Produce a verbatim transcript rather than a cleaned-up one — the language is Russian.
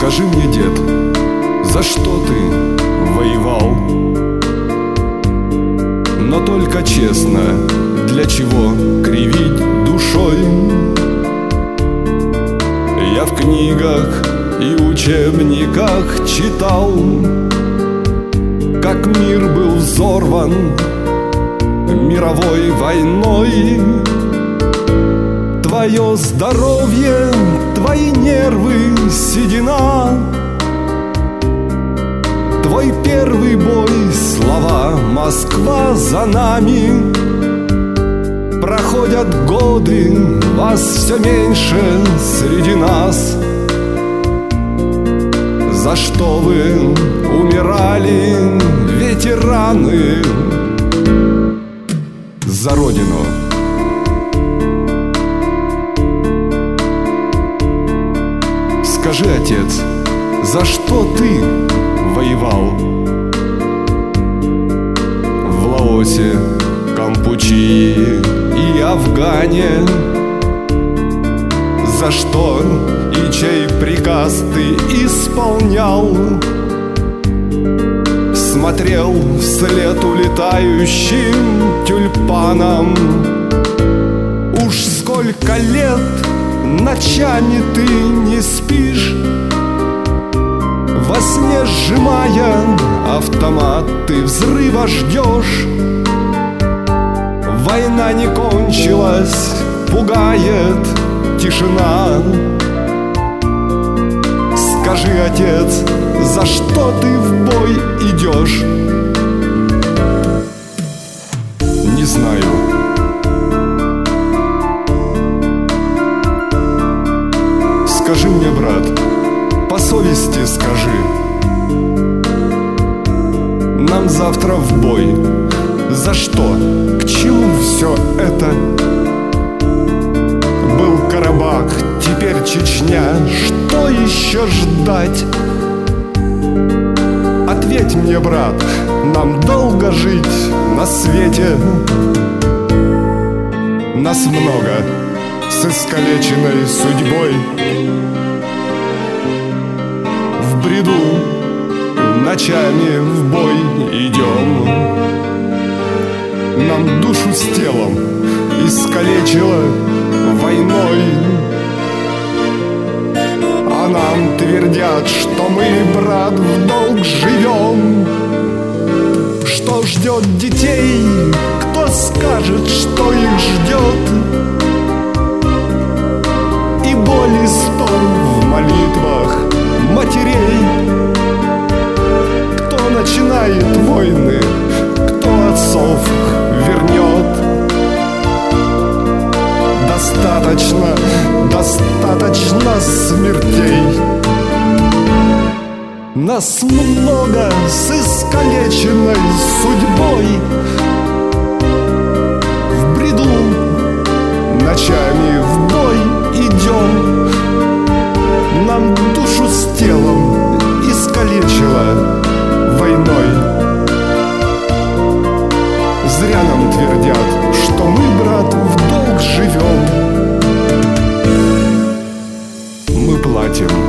Скажи мне, дед, за что ты воевал? Но только честно, для чего кривить душой? Я в книгах и учебниках читал, как мир был взорван мировой войной. Твое здоровье, твои нервы, седина, твой первый бой, слова «Москва за нами». Проходят годы, вас все меньше среди нас. За что вы умирали, ветераны? За Родину. Скажи, отец, за что ты воевал? В Лаосе, Кампучии и Афгане. За что и чей приказ ты исполнял? Смотрел вслед улетающим тюльпанам. Уж сколько лет ночами ты не спишь, во сне сжимая автомат ты взрыва ждешь. Война не кончилась, пугает тишина. Скажи, отец, за что ты в бой идешь? Не знаю. Скажи мне, брат, по совести скажи. Нам завтра в бой. За что? К чему все это? Был Карабах, теперь Чечня. Что еще ждать? Ответь мне, брат, нам долго жить на свете. Нас много с искалеченной судьбой. В бреду ночами в бой идем. Нам душу с телом искалечило войной. А нам твердят, что мы, брат, в долг живем. Что ждет детей, кто скажет, что их ждет? И боли стон в молитвах матерей. Кто начинает войны, кто отцов вернет? Достаточно, достаточно смертей. Нас много с искалеченной судьбой. В бреду ночами в бой идем. Нам душу с телом искалечило войной. Зря нам твердят, что мы, брат, в долг живем. Мы платим